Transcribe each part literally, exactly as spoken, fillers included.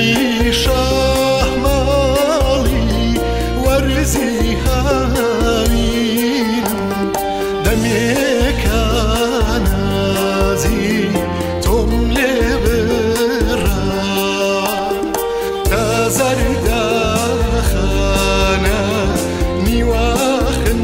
دەمی شاهماڵی وەرزی هاوینم دەمێکە نازی تۆم لێ بڕا تا زەردەخانە نیواخن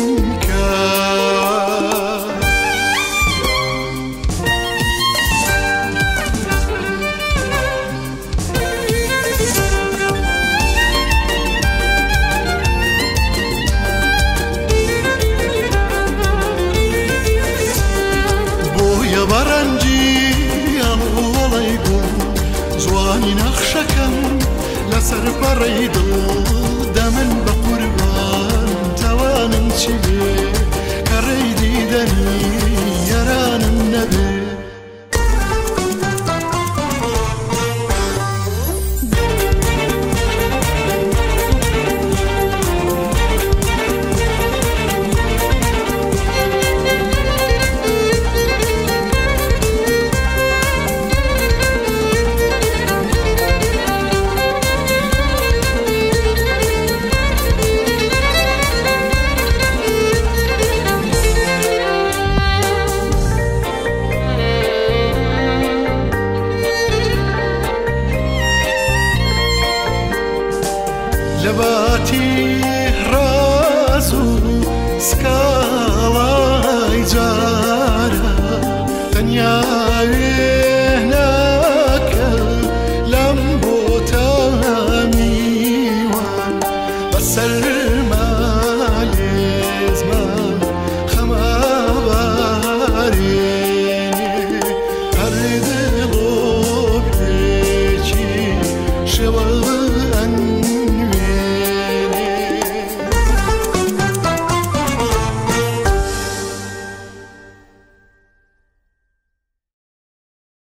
بەڕەنجی ئەڵوەڵەی بوو جوانی نەخشەکەم لەسەر پەڕەی دڵ دەمن بە قوربان تەوانم چی بێ کە ڕێی دیدەنی یارانم نەبێ لەباتی ڕاز و سکاڵای جارە تەنیا